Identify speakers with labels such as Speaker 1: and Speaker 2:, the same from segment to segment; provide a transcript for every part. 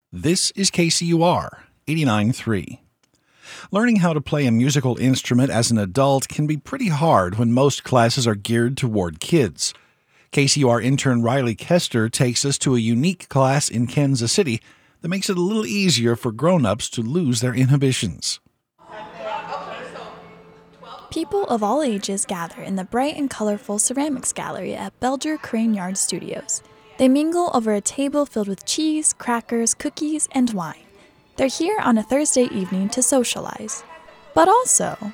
Speaker 1: This is KCUR 89.3. Learning how to play a musical instrument as an adult can be pretty hard when most classes are geared toward kids. KCUR intern Riley Kester takes us to a unique class in Kansas City that makes it a little easier for grown-ups to lose their inhibitions.
Speaker 2: People of all ages gather in the bright and colorful ceramics gallery at Belger Crane Yard Studios. They mingle over a table filled with cheese, crackers, cookies, and wine. They're here on a Thursday evening to socialize. But also,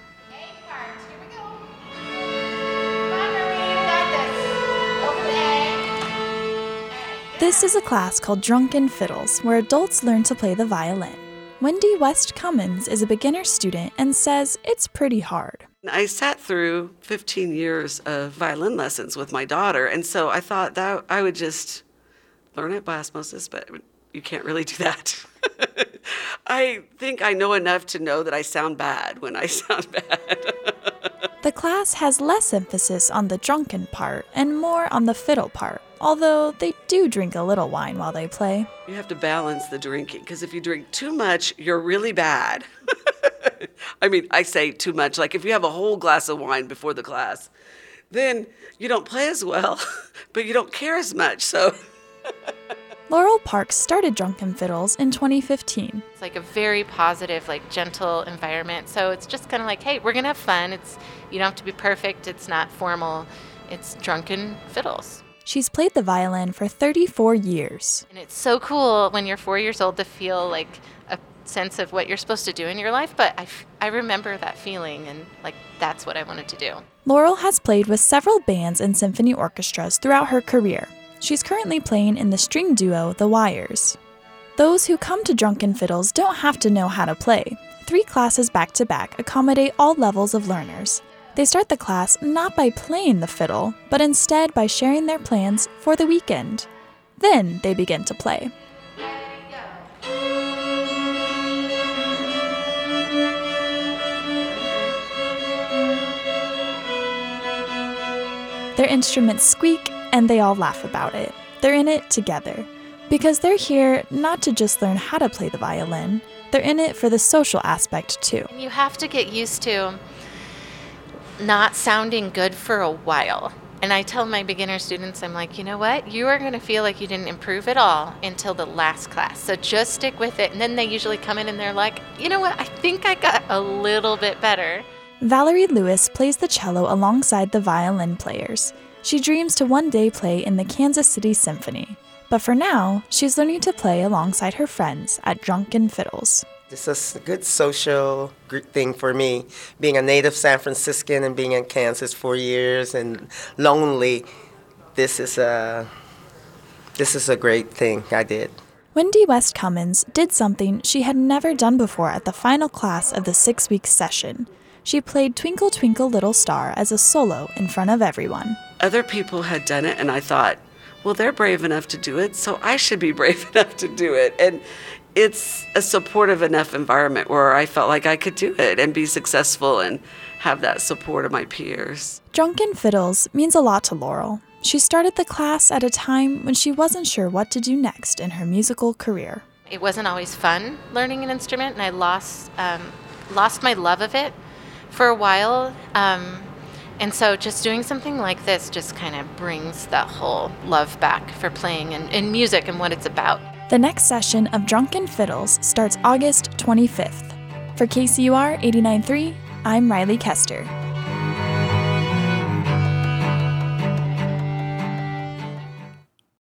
Speaker 2: this is a class called Drunken Fiddles, where adults learn to play the violin. Wendy West Cummins is a beginner student and says it's pretty hard.
Speaker 3: I sat through 15 years of violin lessons with my daughter, and so I thought that I would just learn it by osmosis, but you can't really do that. I think I know enough to know that I sound bad when I sound bad.
Speaker 2: The class has less emphasis on the drunken part and more on the fiddle part, although they do drink a little wine while they play.
Speaker 3: You have to balance the drinking, because if you drink too much, you're really bad. I mean, I say too much. Like if you have a whole glass of wine before the class, then you don't play as well, but you don't care as much, so...
Speaker 2: Laurel Parks started Drunken Fiddles in 2015.
Speaker 4: It's like a very positive, gentle environment. So it's just kind of like, hey, we're going to have fun. You don't have to be perfect. It's not formal. It's Drunken Fiddles.
Speaker 2: She's played the violin for 34 years.
Speaker 4: And it's so cool when you're 4 years old to feel like a sense of what you're supposed to do in your life. But I remember that feeling, and that's what I wanted to do.
Speaker 2: Laurel has played with several bands and symphony orchestras throughout her career. She's currently playing in the string duo The Wires. Those who come to Drunken Fiddles don't have to know how to play. 3 classes back-to-back accommodate all levels of learners. They start the class not by playing the fiddle, but instead by sharing their plans for the weekend. Then they begin to play. Their instruments squeak, and they all laugh about it. They're in it together. Because they're here not to just learn how to play the violin, they're in it for the social aspect too.
Speaker 4: You have to get used to not sounding good for a while. And I tell my beginner students, I'm like, you know what? You are going to feel like you didn't improve at all until the last class. So just stick with it. And then they usually come in and they're like, you know what? I think I got a little bit better.
Speaker 2: Valerie Lewis plays the cello alongside the violin players. She dreams to one day play in the Kansas City Symphony. But for now, she's learning to play alongside her friends at Drunken Fiddles.
Speaker 5: This is a good social thing for me. Being a native San Franciscan and being in Kansas 4 years and lonely, this is a great thing I did.
Speaker 2: Wendy West Cummins did something she had never done before at the final class of the 6-week session. She played Twinkle Twinkle Little Star as a solo in front of everyone.
Speaker 3: Other people had done it, and I thought, well, they're brave enough to do it, so I should be brave enough to do it. And it's a supportive enough environment where I felt like I could do it and be successful and have that support of my peers.
Speaker 2: Drunken Fiddles means a lot to Laurel. She started the class at a time when she wasn't sure what to do next in her musical career.
Speaker 4: It wasn't always fun learning an instrument, and I lost my love of it for a while. And so just doing something like this just kind of brings that whole love back for playing and music and what it's about.
Speaker 2: The next session of Drunken Fiddles starts August 25th. For KCUR 89.3, I'm Riley Kester.